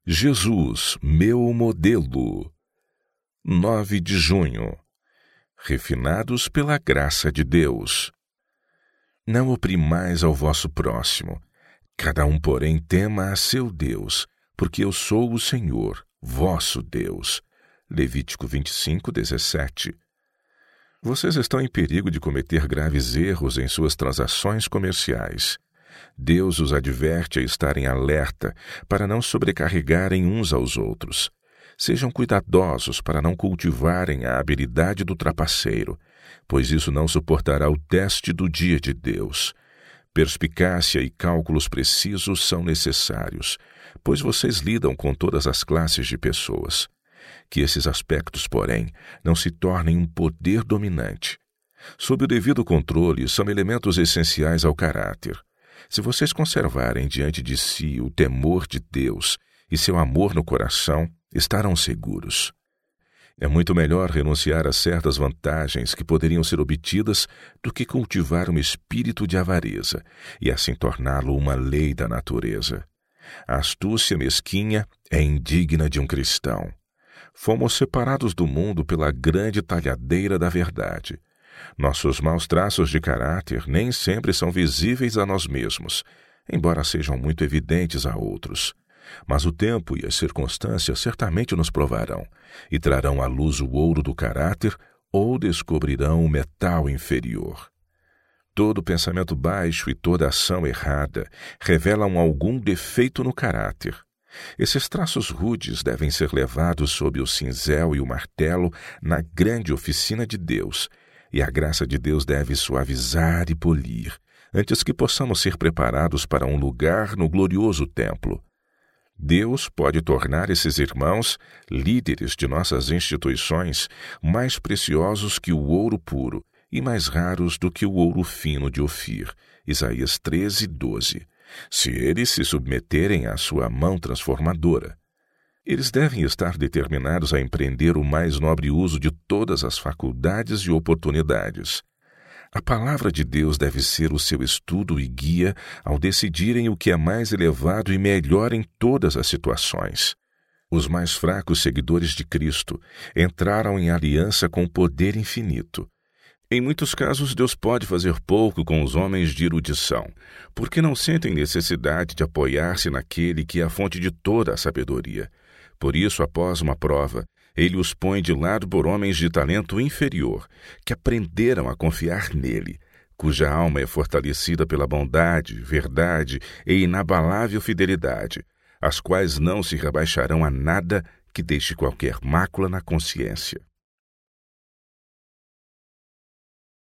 Jesus, meu modelo. 9 de junho. Refinados pela graça de Deus. Não oprimais ao vosso próximo. Cada um, porém, tema a seu Deus, porque eu sou o Senhor, vosso Deus. Levítico 25, 17. Vocês estão em perigo de cometer graves erros em suas transações comerciais. Deus os adverte a estarem alerta para não sobrecarregarem uns aos outros. Sejam cuidadosos para não cultivarem a habilidade do trapaceiro, pois isso não suportará o teste do dia de Deus. Perspicácia e cálculos precisos são necessários, pois vocês lidam com todas as classes de pessoas. Que esses aspectos, porém, não se tornem um poder dominante. Sob o devido controle, são elementos essenciais ao caráter. Se vocês conservarem diante de si o temor de Deus e seu amor no coração, estarão seguros. É muito melhor renunciar a certas vantagens que poderiam ser obtidas do que cultivar um espírito de avareza e assim torná-lo uma lei da natureza. A astúcia mesquinha é indigna de um cristão. Fomos separados do mundo pela grande talhadeira da verdade. Nossos maus traços de caráter nem sempre são visíveis a nós mesmos, embora sejam muito evidentes a outros. Mas o tempo e as circunstâncias certamente nos provarão e trarão à luz o ouro do caráter ou descobrirão o metal inferior. Todo pensamento baixo e toda ação errada revelam algum defeito no caráter. Esses traços rudes devem ser levados sob o cinzel e o martelo na grande oficina de Deus, e a graça de Deus deve suavizar e polir, antes que possamos ser preparados para um lugar no glorioso templo. Deus pode tornar esses irmãos, líderes de nossas instituições, mais preciosos que o ouro puro e mais raros do que o ouro fino de Ofir. Isaías 13, 12. Se eles se submeterem à sua mão transformadora. Eles devem estar determinados a empreender o mais nobre uso de todas as faculdades e oportunidades. A palavra de Deus deve ser o seu estudo e guia ao decidirem o que é mais elevado e melhor em todas as situações. Os mais fracos seguidores de Cristo entraram em aliança com o poder infinito. Em muitos casos, Deus pode fazer pouco com os homens de erudição, porque não sentem necessidade de apoiar-se naquele que é a fonte de toda a sabedoria. Por isso, após uma prova, ele os põe de lado por homens de talento inferior, que aprenderam a confiar nele, cuja alma é fortalecida pela bondade, verdade e inabalável fidelidade, as quais não se rebaixarão a nada que deixe qualquer mácula na consciência.